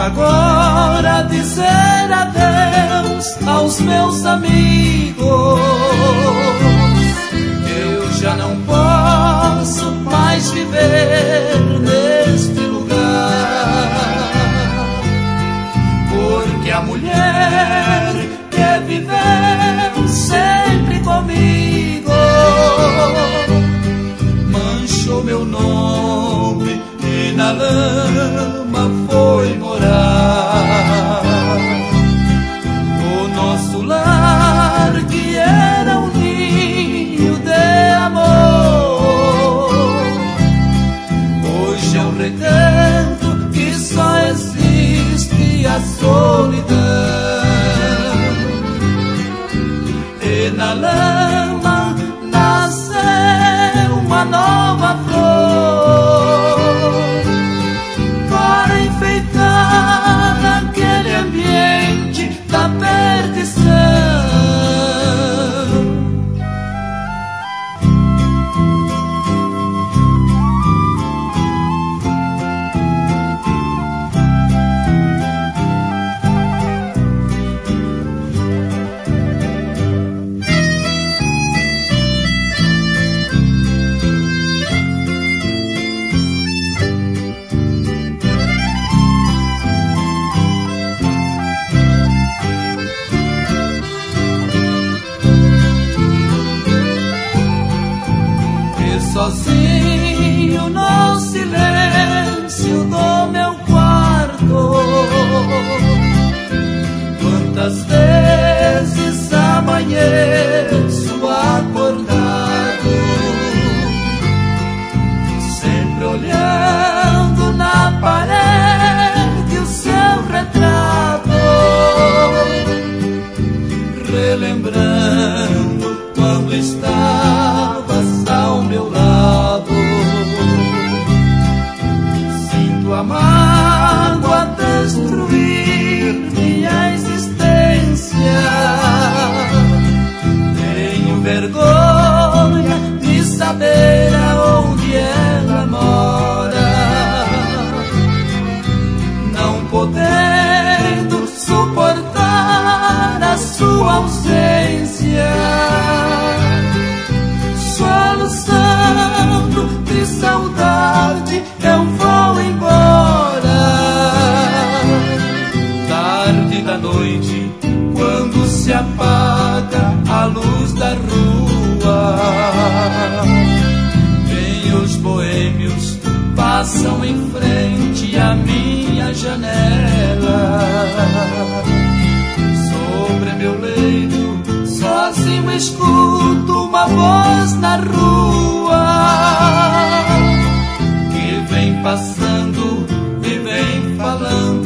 agora dizer adeus aos meus amigos. Eu já não posso mais viver neste lugar, porque a mulher que viveu sempre comigo manchou meu nome e na lama foi morar. O nosso lar, que era um ninho de amor, hoje é um recanto que só existe a solidão. E na lama nasceu uma nova flor para enfeitar aquele ambiente da perdição. Sozinho no silêncio do meu quarto, quantas vezes amanheço acordado, sempre olhando na parede o seu retrato, relembrando quando estavas ao meu lado. Sinto a mágoa destruir minha existência, tenho vergonha de saber aonde ela mora, não podendo suportar a sua ausência, soluçando de saudade eu vou embora. Tarde da noite, quando se apaga a luz da rua, vem os boêmios, passam em frente à minha janela. Sobre meu leito, sozinho escuto uma voz na rua, que vem passando e vem falando